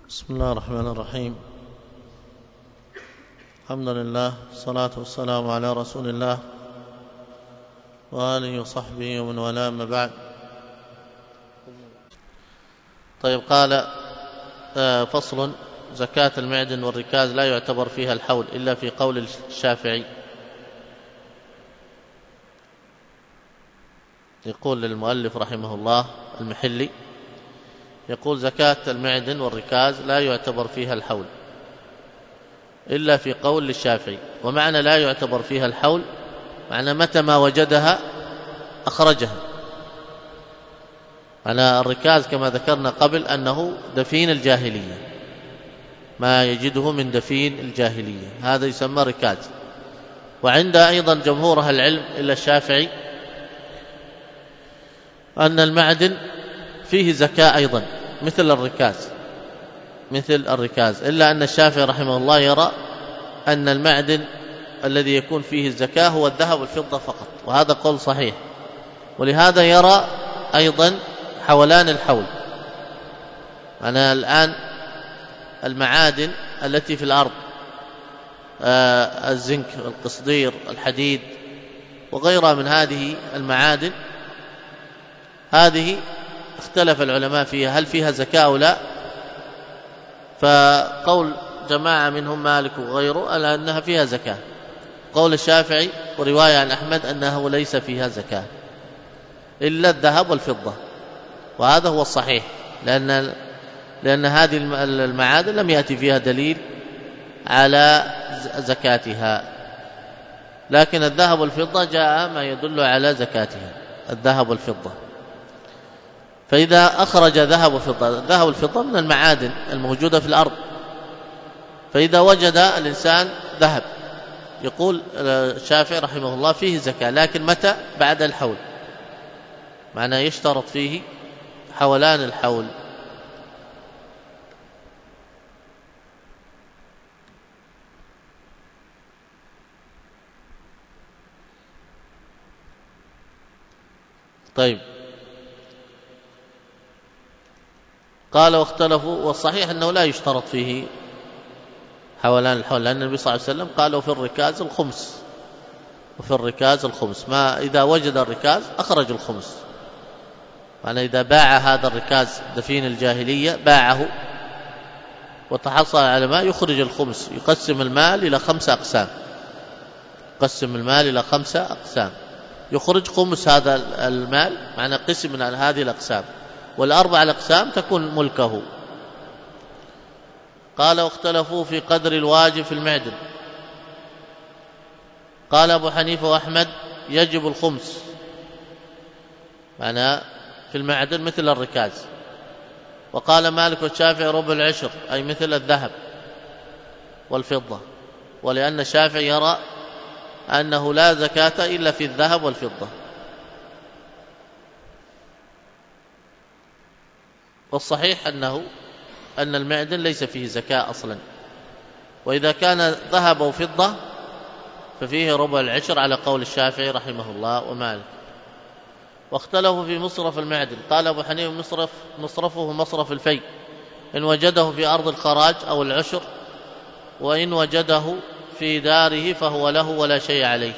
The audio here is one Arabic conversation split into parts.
بسم الله الرحمن الرحيم. الحمد لله، الصلاة والسلام على رسول الله وآله وصحبه ومن والاه، أما بعد. طيب، قال فصل: زكاة المعدن والركاز لا يعتبر فيها الحول إلا في قول الشافعي. يقول للمؤلف رحمه الله المحلي، يقول: زكاة المعدن والركاز لا يعتبر فيها الحول إلا في قول الشافعي. ومعنى لا يعتبر فيها الحول معنى متى ما وجدها أخرجها. على الركاز كما ذكرنا قبل أنه دفين الجاهلية، ما يجده من دفين الجاهلية هذا يسمى ركاز. وعند أيضا جمهور أهل العلم إلا الشافعي أن المعدن فيه زكاة أيضا مثل الركاز، إلا أن الشافعي رحمه الله يرى أن المعدن الذي يكون فيه الزكاة هو الذهب والفضة فقط، وهذا قول صحيح. ولهذا يرى أيضا حولان الحول. أنا الآن المعادن التي في الأرض، الزنك، القصدير، الحديد وغيرها من هذه المعادن، هذه اختلف العلماء فيها هل فيها زكاة أو لا. فقول جماعة منهم مالك وغيره على أنها فيها زكاة، قول الشافعي ورواية عن أحمد أنه ليس فيها زكاة إلا الذهب والفضة، وهذا هو الصحيح، لأن هذه المعادن لم يأتي فيها دليل على زكاتها، لكن الذهب والفضة جاء ما يدل على زكاتها، الذهب والفضة. فإذا أخرج ذهب وفضة، الذهب والفضة من المعادن الموجودة في الأرض، فإذا وجد الإنسان ذهب، يقول الشافعي رحمه الله فيه زكاة، لكن متى؟ بعد الحول، معنى يشترط فيه حولان الحول. طيب، قال: واختلفوا، والصحيح أنه لا يشترط فيه حولان الحول، لأن النبي صلى الله عليه وسلم قال: وفي الركاز الخمس، ما إذا وجد الركاز أخرج الخمس. يعني إذا باع هذا الركاز دفين الجاهلية، باعه وتحصل على ما، يخرج الخمس، يقسم المال إلى 5 أقسام، يخرج خمس هذا المال، معنى قسم من هذه الأقسام، وال4 الأقسام تكون ملكه. قال: واختلفوا في قدر الواجب في المعدن. قال أبو حنيفة وأحمد: يجب الخمس، معنى في المعدن مثل الركاز. وقال مالك والشافعي: ربع العشر، أي مثل الذهب والفضة، ولأن الشافعي يرى أنه لا زكاة إلا في الذهب والفضة. والصحيح أن المعدن ليس فيه زكاة أصلا، وإذا كان ذهب وفضة ففيه ربع العشر على قول الشافعي رحمه الله ومالك. واختلفوا في مصرف المعدن. قال أبو حنيفة: مصرفه مصرف الفي، إن وجده في أرض الخراج أو العشر، وإن وجده في داره فهو له ولا شيء عليه.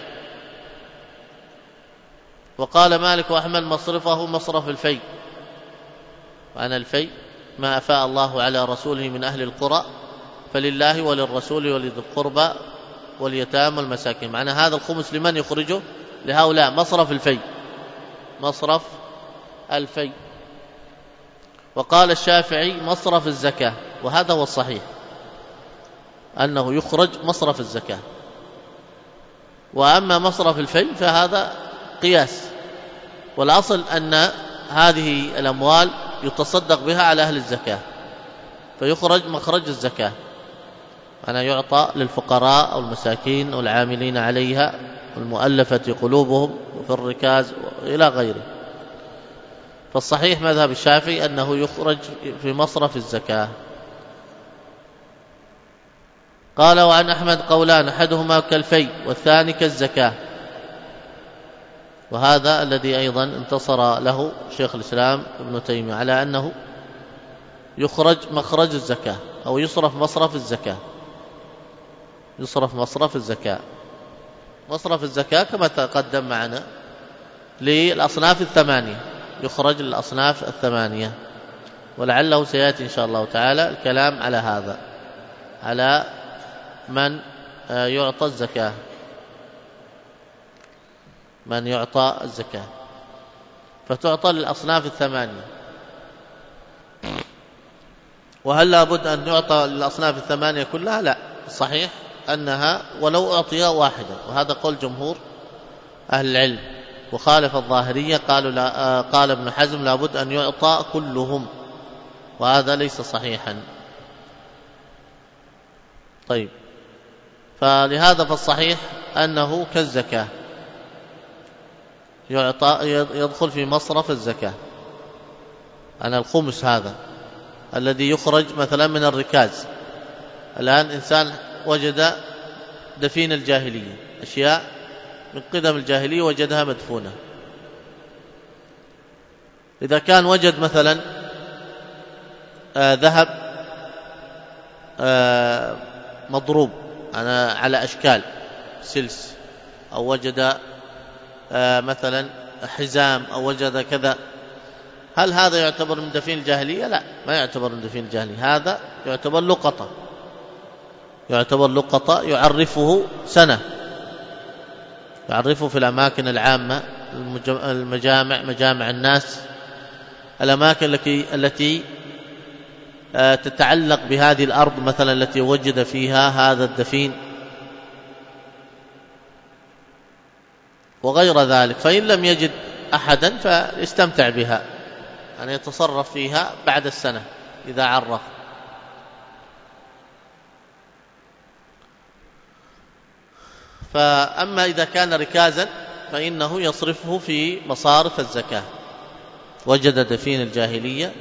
وقال مالك وأحمد: مصرفه مصرف الفي، وأنا الفي ما أفاء الله على رسوله من أهل القرى فلله وللرسول ولذي القربى واليتامى والمساكين، معنى هذا الخمس لمن يخرجه؟ لهؤلاء، مصرف الفي. وقال الشافعي: مصرف الزكاة، وهذا هو الصحيح أنه يخرج مصرف الزكاة. وأما مصرف الفي فهذا قياس، والأصل أن هذه الأموال يتصدق بها على أهل الزكاة، فيخرج مخرج الزكاة، أنا يعطى للفقراء أو المساكين والعاملين عليها والمؤلفة قلوبهم وفي الركاز إلى غيره. فالصحيح مذهب الشافعي أنه يخرج في مصرف الزكاة. قال: وعن أحمد قولان، أحدهما كالفي والثاني كالزكاة. وهذا الذي أيضا انتصر له شيخ الإسلام ابن تيمية على أنه يخرج مخرج الزكاة أو يصرف مصرف الزكاة. يصرف مصرف الزكاة. مصرف الزكاة كما تقدم معنا للأصناف الثمانية، يخرج للأصناف الثمانية، ولعله سيأتي إن شاء الله تعالى الكلام على هذا، على من يعطى الزكاة، من يعطى الزكاة، فتعطى للأصناف الثمانية. وهل لابد أن يعطى للأصناف الثمانية كلها؟ لا، الصحيح أنها ولو أعطي واحدا، وهذا قول جمهور أهل العلم، وخالف الظاهرية قالوا لا، قال ابن حزم لابد أن يعطى كلهم، وهذا ليس صحيحا. طيب، فلهذا فالصحيح أنه كالزكاة، يعطى يدخل في مصرف الزكاة. أنا الخمس هذا الذي يخرج مثلا من الركاز، الآن إنسان وجد دفين الجاهلية، أشياء من قدم الجاهلية وجدها مدفونة، إذا كان وجد مثلا ذهب مضروب على أشكال سلس، أو وجد مثلا حزام، أو وجد كذا، هل هذا يعتبر من دفين الجاهلية؟ لا، ما يعتبر من دفين الجاهلية، هذا يعتبر لقطة، يعتبر لقطة يعرفه سنة، يعرفه في الأماكن العامة، المجامع، مجامع الناس، الأماكن التي تتعلق بهذه الأرض مثلا التي وجد فيها هذا الدفين وغير ذلك. فإن لم يجد أحدا فيستمتع بها، يعني يتصرف فيها بعد السنة إذا عرف. فأما إذا كان ركازا فإنه يصرفه في مصارف الزكاة، وجد دفين الجاهلية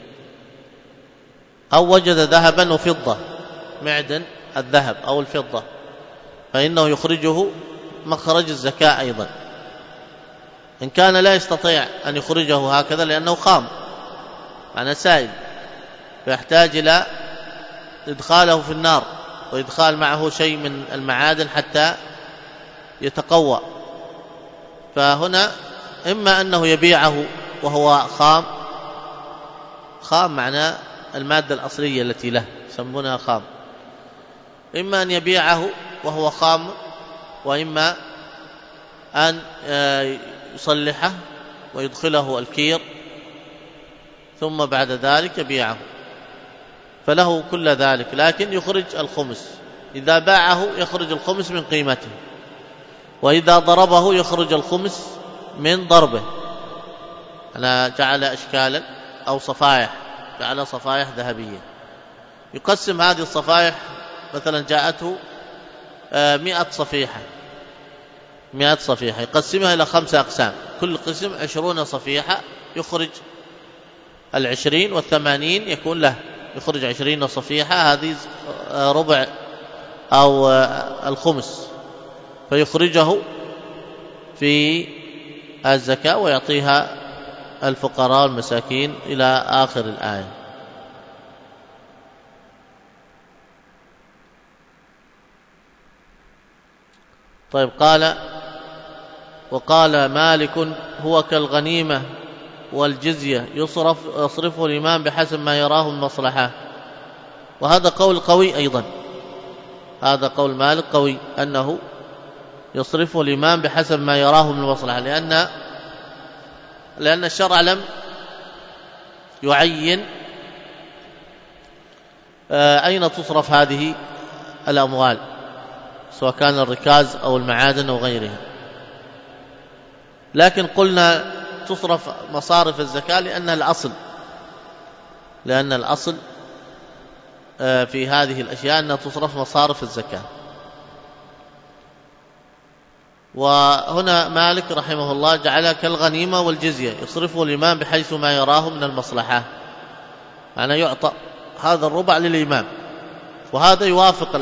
أو وجد ذهبا وفضة، معدن الذهب أو الفضة، فإنه يخرجه مخرج الزكاة أيضا، إن كان لا يستطيع أن يخرجه هكذا لأنه خام، معنى سائل، فيحتاج إلى إدخاله في النار وإدخال معه شيء من المعادن حتى يتقوى. فهنا إما أنه يبيعه وهو خام، خام معناه المادة الأصلية التي له يسمونها خام، إما أن يبيعه وهو خام، وإما أن يصلحه ويدخله الكير ثم بعد ذلك يبيعه، فله كل ذلك، لكن يخرج الخمس. إذا باعه يخرج الخمس من قيمته، وإذا ضربه يخرج الخمس من ضربه. أنا جعل أشكالا أو صفائح، جعل صفائح ذهبية، يقسم هذه الصفائح، مثلا جاءته 100 صفيحة، 100 صفيحة، يقسمها إلى 5 أقسام، كل قسم 20 صفيحة، يخرج 20 والثمانين يكون له، يخرج 20 صفيحة، هذه ربع أو الخمس، فيخرجه في الزكاة ويعطيها الفقراء والمساكين إلى آخر الآية. طيب، وقال مالك هو كالغنيمة والجزية يصرفه الإمام بحسب ما يراه المصلحة. وهذا قول قوي أيضا، هذا قول مالك قوي، أنه يصرفه الإمام بحسب ما يراه من المصلحة، لأن الشرع لم يعين أين تصرف هذه الأموال، سواء كان الركاز أو المعادن أو غيرها، لكن قلنا تصرف مصارف الزكاة لأن الأصل في هذه الأشياء أنها تصرف مصارف الزكاة. وهنا مالك رحمه الله جعلها كالغنيمة والجزية يصرفه الإمام بحيث ما يراه من المصلحة، أنا يعطى هذا الربع للإمام، وهذا يوافق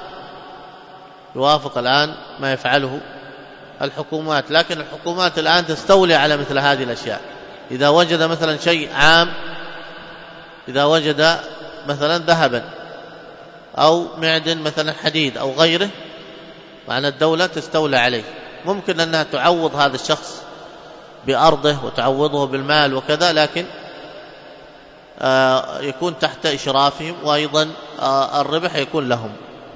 الآن ما يفعله الحكومات، لكن الحكومات الآن تستولي على مثل هذه الأشياء. إذا وجد مثلا شيء عام إذا وجد مثلا ذهبا أو معدن مثلا حديد أو غيره، معنى الدولة تستولى عليه، ممكن أنها تعوض هذا الشخص بأرضه وتعوضه بالمال وكذا، لكن يكون تحت إشرافهم، وأيضا الربح يكون لهم.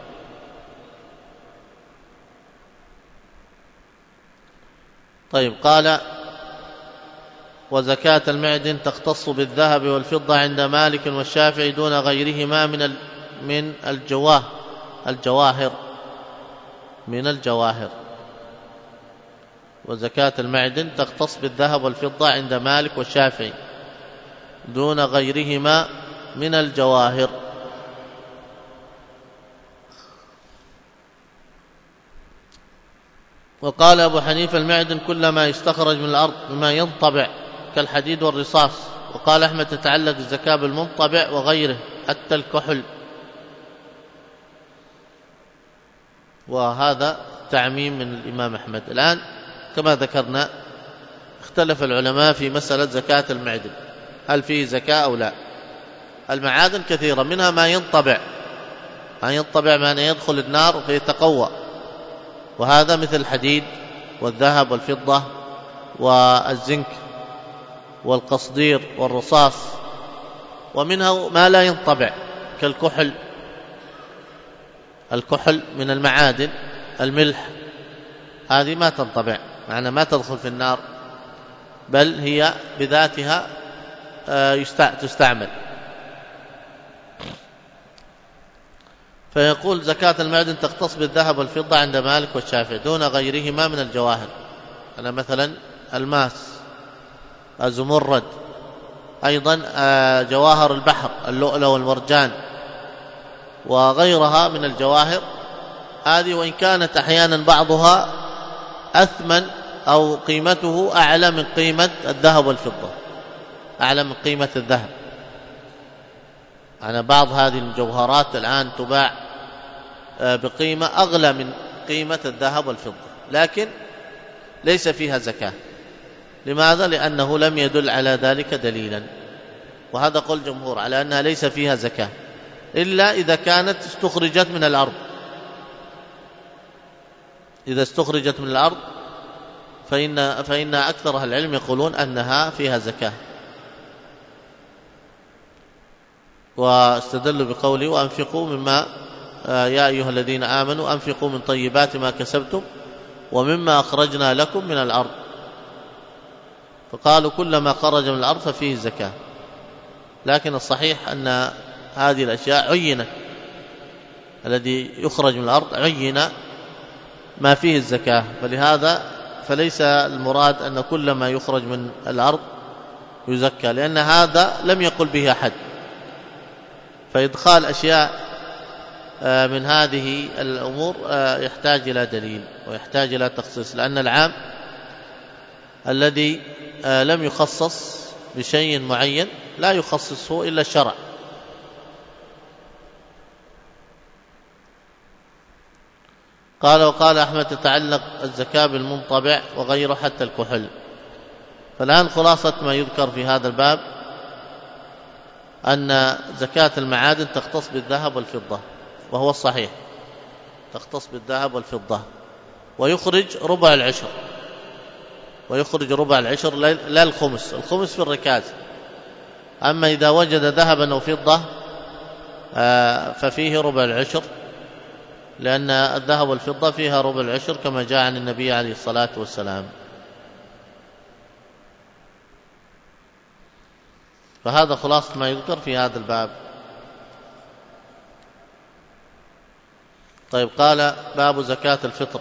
طيب، قال: وزكاة المعدن تختص بالذهب والفضة عند مالك والشافعي دون غيرهما من الجواهر. وزكاة المعدن تختص بالذهب والفضة عند مالك والشافعي دون غيرهما من الجواهر. وقال أبو حنيفة: المعدن كل ما يستخرج من الأرض بما ينطبع كالحديد والرصاص. وقال أحمد: تتعلق الزكاة بالمنطبع وغيره حتى الكحل. وهذا تعميم من الإمام أحمد. الآن كما ذكرنا اختلف العلماء في مسألة زكاة المعدن، هل فيه زكاة أو لا. المعادن كثيرة، منها ما ينطبع معنى يدخل النار فيتقوى، وهذا مثل الحديد والذهب والفضة والزنك والقصدير والرصاص. ومنها ما لا ينطبع كالكحل، الكحل من المعادن، الملح، هذه ما تنطبع، معنى ما تدخل في النار، بل هي بذاتها تستعمل. فيقول: زكاة المعدن تختص بالذهب والفضة عند مالك والشافعي دون غيرهما من الجواهر. أنا مثلا الماس، الزمرد، أيضا جواهر البحر، اللؤلؤ والمرجان وغيرها من الجواهر، هذه وإن كانت أحيانا بعضها أثمن أو قيمته أعلى من قيمة الذهب والفضة، أعلى من قيمة الذهب. أنا بعض هذه المجوهرات الآن تباع بقيمة أغلى من قيمة الذهب والفضة، لكن ليس فيها زكاة. لماذا؟ لأنه لم يدل على ذلك دليلا، وهذا قول الجمهور على أنها ليس فيها زكاة إلا إذا كانت استخرجت من الأرض. إذا استخرجت من الأرض فإن أكثر أهل العلم يقولون أنها فيها زكاة. واستدلوا بقوله: وأنفقوا مما يا أيها الذين آمنوا أنفقوا من طيبات ما كسبتم ومما أخرجنا لكم من الأرض. فقالوا كل ما خرج من الأرض ففيه زكاة، لكن الصحيح أن هذه الأشياء عينت، الذي يخرج من الأرض عين ما فيه الزكاة، فلهذا فليس المراد أن كل ما يخرج من الأرض يزكى، لأن هذا لم يقل به أحد. فإدخال أشياء من هذه الأمور يحتاج إلى دليل ويحتاج إلى تخصيص، لأن العام الذي لم يخصص بشيء معين لا يخصصه إلا الشرع. قال: وقال أحمد: تتعلق الزكاة بالمنطبع وغيره حتى الكحل. فالآن خلاصة ما يذكر في هذا الباب أن زكاة المعادن تختص بالذهب والفضة، وهو الصحيح، تختص بالذهب والفضة، ويخرج ربع العشر، لا الخمس في الركاز. أما إذا وجد ذهبا أو فضة ففيه ربع العشر، لأن الذهب والفضة فيها ربع العشر كما جاء عن النبي عليه الصلاة والسلام. فهذا خلاصة ما يذكر في هذا الباب. طيب، قال: باب زكاة الفطر.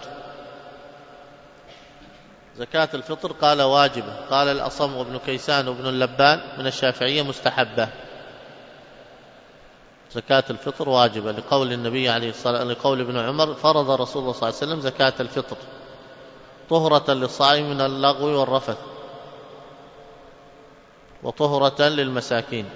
زكاة الفطر قال: واجبة. قال الأصم وابن كيسان وابن اللبان من الشافعية مستحبة. زكاة الفطر واجبة لقول النبي عليه الصلاة والسلام، لقول ابن عمر: فرض رسول الله صلى الله عليه وسلم زكاة الفطر طهرة للصائم من اللغو والرفث وطهرة للمساكين.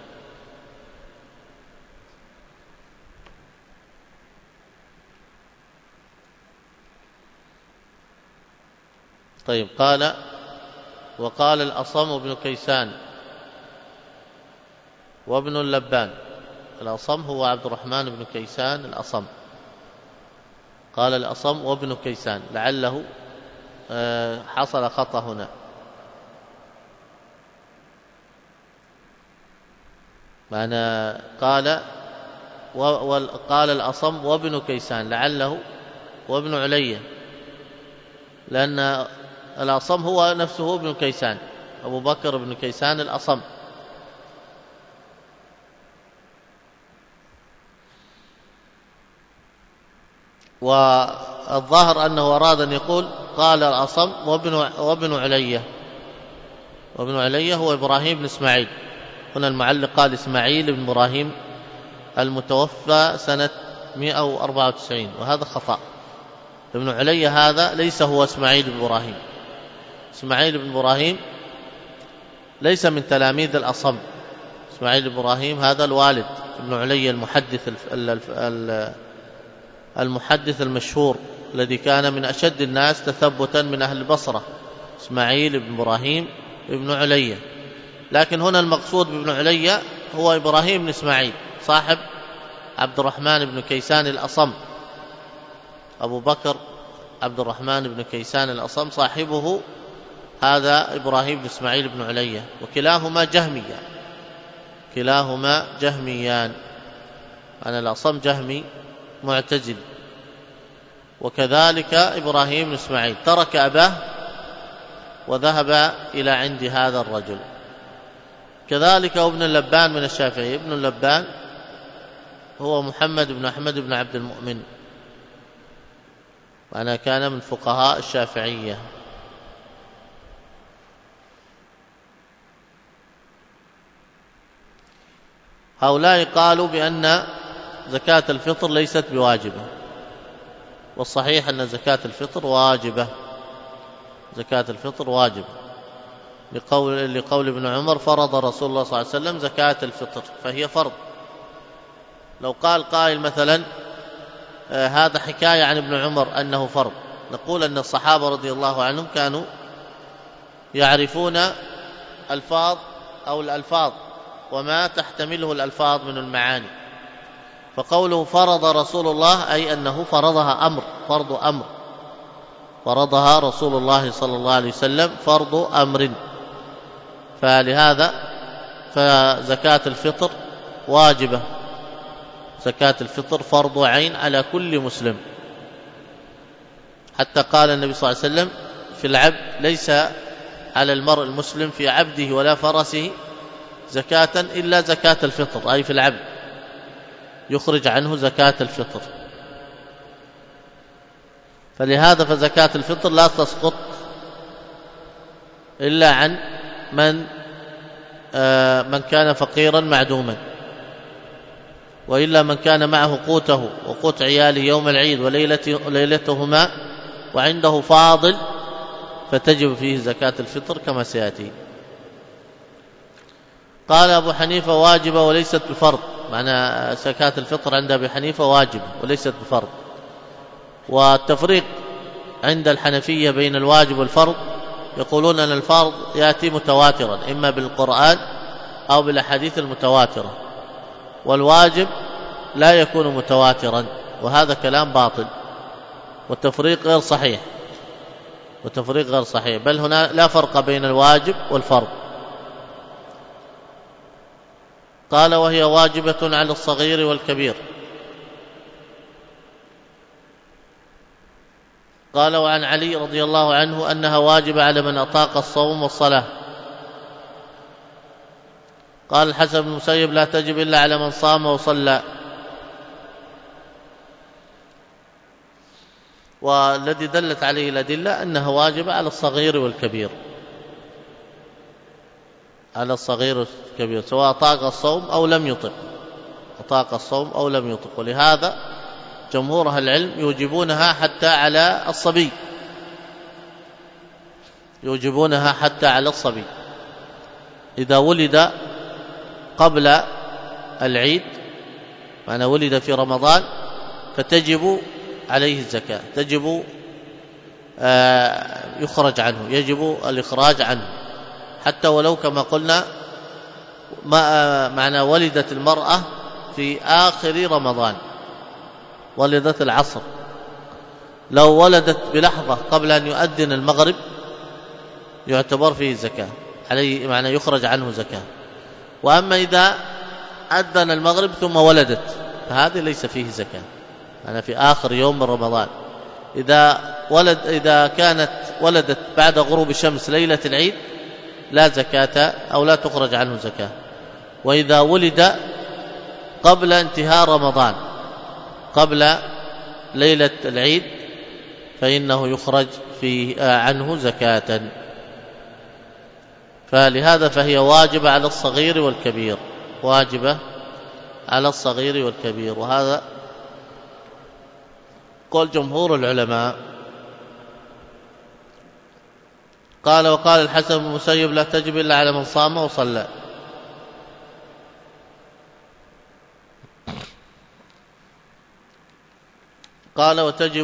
طيب، قال: وقال الأصم بن كيسان وابن اللبان. الأصم هو عبد الرحمن بن كيسان الأصم. قال الأصم وابن كيسان، لعله حصل خطأ هنا. معنى قال الأصم وابن كيسان، لعله وابن علية، لأن الأصم هو نفسه ابن كيسان، أبو بكر بن كيسان الأصم. والظاهر أنه أراد أن يقول قال الأصم وابن علية. وابن علية هو إبراهيم بن إسماعيل. هنا المعلق قال إسماعيل بن إبراهيم المتوفى سنة 194، وهذا خطأ. ابن علية هذا ليس هو إسماعيل بن إبراهيم. إسماعيل بن إبراهيم ليس من تلاميذ الأصم. إسماعيل بن إبراهيم هذا الوالد ابن علية المحدث المشهور الذي كان من أشد الناس تثبتا من أهل البصرة، إسماعيل بن إبراهيم ابن علية. لكن هنا المقصود بابن علية هو إبراهيم بن إسماعيل صاحب عبد الرحمن بن كيسان الأصم. أبو بكر عبد الرحمن بن كيسان الأصم صاحبه هذا إبراهيم بن إسماعيل بن علية، وكلاهما جهميان. أنا الأصم جهمي معتزل، وكذلك إبراهيم بن إسماعيل ترك أباه وذهب إلى عند هذا الرجل. كذلك ابن اللبان من الشافعي. ابن اللبان هو محمد بن أحمد بن عبد المؤمن، وأنا كان من فقهاء الشافعية. هؤلاء قالوا بأن زكاة الفطر ليست بواجبة، والصحيح أن زكاة الفطر واجبة. زكاة الفطر واجبة لقول ابن عمر فرض رسول الله صلى الله عليه وسلم زكاة الفطر، فهي فرض. لو قال قائل مثلا هذا حكاية عن ابن عمر أنه فرض، نقول أن الصحابة رضي الله عنهم كانوا يعرفون الألفاظ وما تحتمله الألفاظ من المعاني، فقوله فرض رسول الله أي أنه فرضها فرض أمر، فرضها رسول الله صلى الله عليه وسلم فرض أمر. فلهذا فزكاة الفطر واجبة. زكاة الفطر فرض عين على كل مسلم. حتى قال النبي صلى الله عليه وسلم في العبد ليس على المرء المسلم في عبده ولا فرسه زكاة إلا زكاة الفطر، أي في العبد يخرج عنه زكاة الفطر. فلهذا فزكاة الفطر لا تسقط إلا عن من كان فقيرا معدوما، وإلا من كان معه قوته وقوت عياله يوم العيد وليلتهما وعنده فاضل فتجب فيه زكاة الفطر كما سيأتي. قال أبو حنيفة واجبة وليست بفرض، معنى زكاة الفطر عند أبي حنيفة واجبة وليست بفرض. والتفريق عند الحنفية بين الواجب والفرض، يقولون أن الفرض يأتي متواترا إما بالقرآن أو بالأحاديث المتواترة، والواجب لا يكون متواترا، وهذا كلام باطل والتفريق غير صحيح، بل هنا لا فرق بين الواجب والفرض. قال وهي واجبة على الصغير والكبير. قال وعن علي رضي الله عنه أنها واجبة على من أطاق الصوم والصلاة. قال الحسن بن المسيب لا تجب إلا على من صام وصلى. والذي دلت عليه الأدلة أنها واجبة على الصغير والكبير، على الصغير والكبير سواء أطاق الصوم أو لم يطق. ولهذا جمهور أهل العلم يوجبونها حتى على الصبي، إذا ولد قبل العيد، معنى ولد في رمضان، فتجب عليه الزكاة، تجب يخرج عنه، يجب الإخراج عنه، حتى ولو كما قلنا معنى ولدت المرأة في آخر رمضان، ولدت العصر، لو ولدت بلحظة قبل أن يؤذن المغرب يعتبر فيه زكاة عليه، معنى يخرج عنه زكاة. وأما إذا أذن المغرب ثم ولدت فهذه ليس فيه زكاة، أنا في آخر يوم من رمضان. إذا كانت ولدت بعد غروب الشمس ليلة العيد لا زكاة أو لا تخرج عنه زكاة. وإذا ولد قبل انتهاء رمضان قبل ليلة العيد فإنه يخرج عنه زكاة. فلهذا فهي واجبة على الصغير والكبير، واجبة على الصغير والكبير، وهذا قول جمهور العلماء. قال وقال الحسن بن المسيب لا تجب إلا على من صام وصلى. قال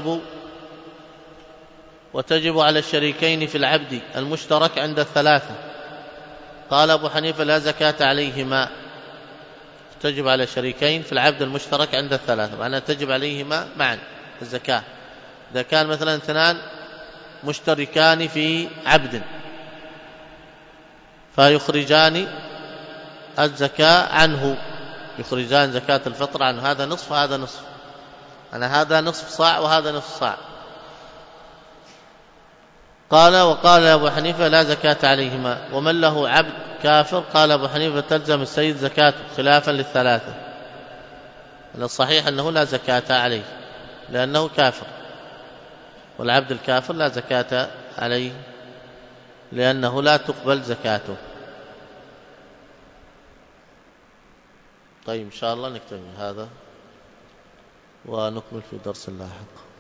وتجب على الشريكين في العبد المشترك عند الثلاثة. قال أبو حنيفة لا زكاة عليهما. تجب على الشريكين في العبد المشترك عند الثلاثة، معناها تجب عليهما معا الزكاة. إذا كان مثلا اثنان مشتركان في عبد فيخرجان الزكاة عنه، يخرجان زكاة الفطر عنه، هذا نصف وهذا نصف، هذا نصف صاع وهذا نصف صاع. وقال أبو حنيفة لا زكاة عليهما. ومن له عبد كافر قال أبو حنيفة تلزم السيد زكاته خلافا للثلاثة. الصحيح أنه لا زكاة عليه لأنه كافر، والعبد الكافر لا زكاة عليه لأنه لا تقبل زكاته. طيب إن شاء الله نكتفي هذا ونكمل في درس لاحق.